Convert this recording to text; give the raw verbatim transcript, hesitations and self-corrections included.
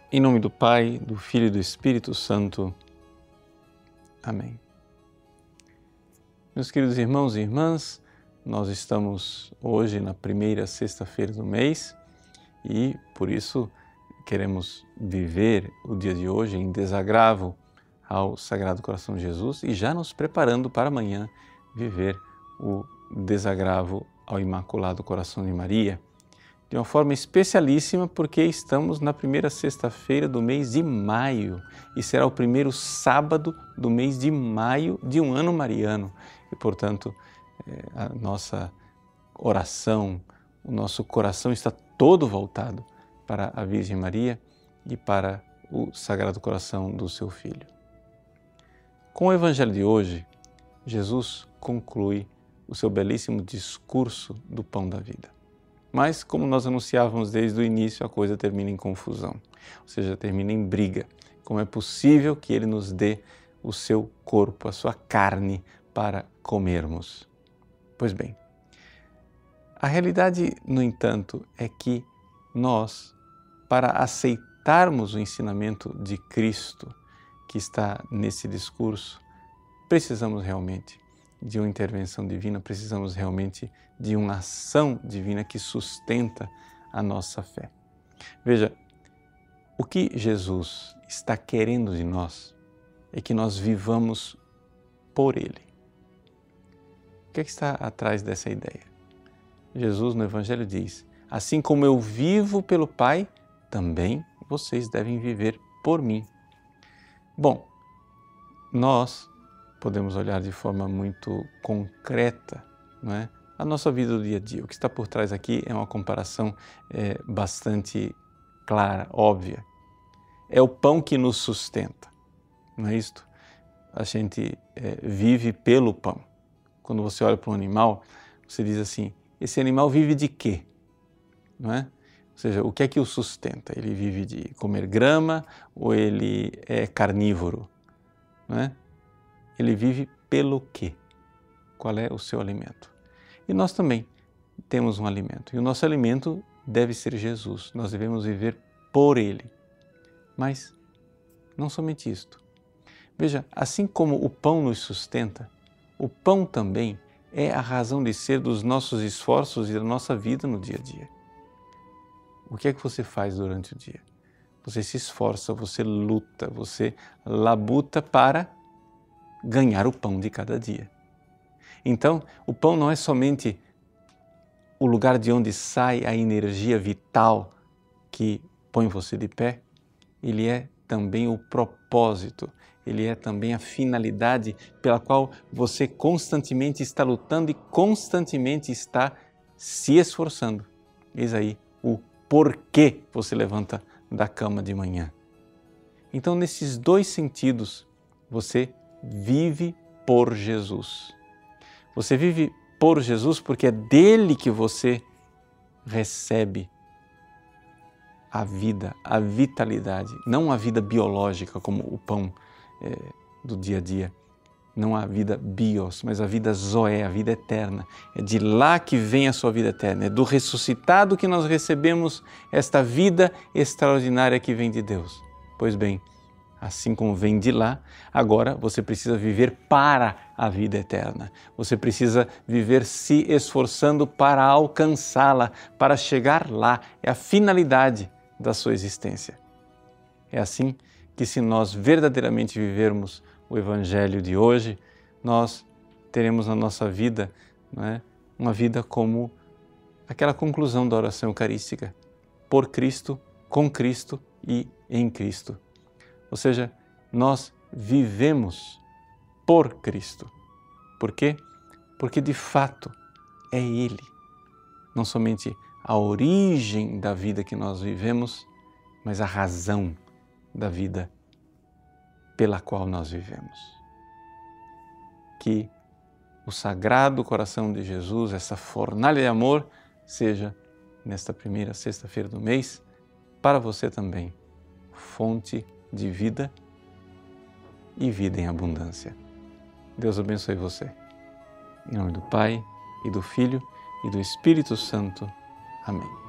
Em nome do Pai, do Filho e do Espírito Santo. Amém. Meus queridos irmãos e irmãs, nós estamos hoje na primeira sexta-feira do mês e, por isso, queremos viver o dia de hoje em desagravo ao Sagrado Coração de Jesus e já nos preparando para amanhã viver o desagravo ao Imaculado Coração de Maria, de uma forma especialíssima porque estamos na primeira sexta-feira do mês de maio e será o primeiro sábado do mês de maio de um ano mariano e, portanto, a nossa oração, o nosso coração está todo voltado para a Virgem Maria e para o Sagrado Coração do seu Filho. Com o Evangelho de hoje, Jesus conclui o seu belíssimo discurso do pão da vida. Mas, como nós anunciávamos desde o início, a coisa termina em confusão, ou seja, termina em briga. Como é possível que Ele nos dê o seu corpo, a sua carne, para comermos? Pois bem, a realidade, no entanto, é que nós, para aceitarmos o ensinamento de Cristo que está nesse discurso, precisamos realmente de uma intervenção divina, precisamos realmente de uma ação divina que sustenta a nossa fé. Veja, o que Jesus está querendo de nós é que nós vivamos por Ele. O que é que está atrás dessa ideia? Jesus no Evangelho diz, assim como eu vivo pelo Pai, também vocês devem viver por mim. Bom, nós podemos olhar de forma muito concreta, não é? A nossa vida do dia a dia. O que está por trás aqui é uma comparação é, bastante clara, óbvia. É o pão que nos sustenta, não é isto? A gente é, vive pelo pão. Quando você olha para um animal, você diz assim, esse animal vive de quê? Não é? Ou seja, o que é que o sustenta? Ele vive de comer grama ou ele é carnívoro? Não é? Ele vive pelo quê? Qual é o seu alimento? E nós também temos um alimento. E o nosso alimento deve ser Jesus. Nós devemos viver por Ele. Mas não somente isto. Veja, assim como o pão nos sustenta, o pão também é a razão de ser dos nossos esforços e da nossa vida no dia a dia. O que é que você faz durante o dia? Você se esforça, você luta, você labuta para ganhar o pão de cada dia. Então, o pão não é somente o lugar de onde sai a energia vital que põe você de pé, ele é também o propósito, ele é também a finalidade pela qual você constantemente está lutando e constantemente está se esforçando. Eis aí o porquê você levanta da cama de manhã. Então, nesses dois sentidos, você vive por Jesus. Você vive por Jesus porque é dele que você recebe a vida, a vitalidade, não a vida biológica como o pão é, do dia a dia, não a vida bios, mas a vida zoé, a vida eterna. É de lá que vem a sua vida eterna, é do ressuscitado que nós recebemos esta vida extraordinária que vem de Deus. Pois bem, assim como vem de lá, agora você precisa viver para a vida eterna. Você precisa viver se esforçando para alcançá-la, para chegar lá. É a finalidade da sua existência. É assim que, se nós verdadeiramente vivermos o Evangelho de hoje, nós teremos na nossa vida, não é, uma vida como aquela conclusão da oração eucarística, por Cristo, com Cristo e em Cristo. Ou seja, nós vivemos por Cristo. Por quê? Porque de fato é Ele, não somente a origem da vida que nós vivemos, mas a razão da vida pela qual nós vivemos. Que o Sagrado Coração de Jesus, essa fornalha de amor, seja, nesta primeira sexta-feira do mês, para você também, fonte de vida e vida em abundância. Deus abençoe você. Em nome do Pai, e do Filho, e do Espírito Santo. Amém.